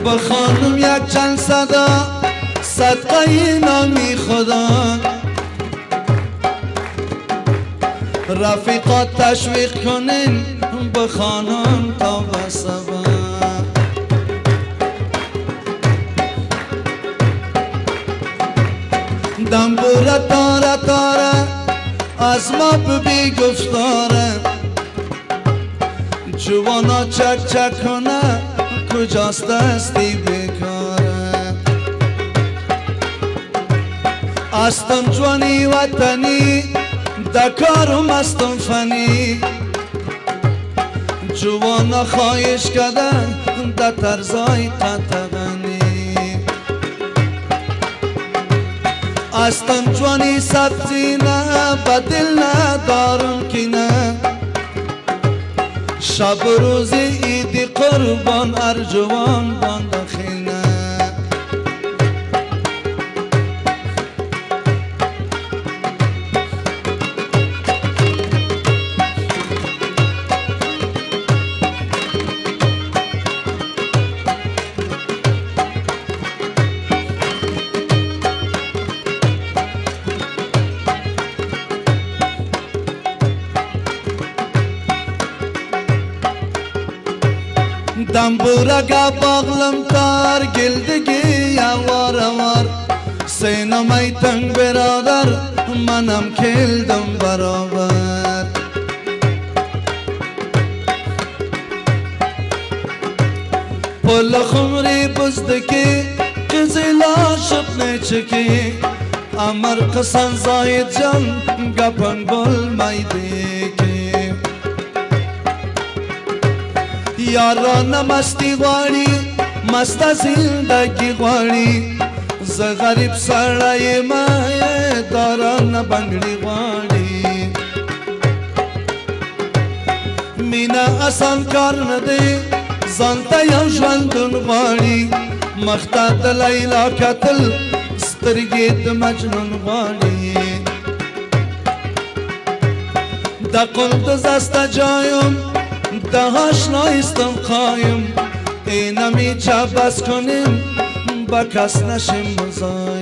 بخوانم یک چند صدا صدقه نامی خدا رفیقات تشویق کنین بخوانم تا به صبح دنبوره تاره تاره از ما ببی گفتاره جوانا چک چک کنه کجاست دستی بیکاره استم جوانی وطنی دکارم استم فنی جوانا خواهش کده ده ترزای قطغنی استم جوانی سبزی نه بدل ندارم که نه شب روزی ایدی قربان ارجوان باندخینه دنبورگا باغلم تار گلدگی اوار اوار سینمی تنگ برادر منم کلدم برابر پل خمری بزدکی قزیلا شب نیچکی امر قسن زاید جان گپن بل میدکی یاران مستی غواړي مسته زندگی غواړي زه غریب سړی ما داران بنګړي غواړي مینا آسان کار نه دی ځان ته یو ژوندون غواړي مخته د لیلا کتل سترګې د مجنون غواړي د قلد زسته جایم دهاش نایستم قایم اینمی چه بس کنیم با کس نشیم مزایم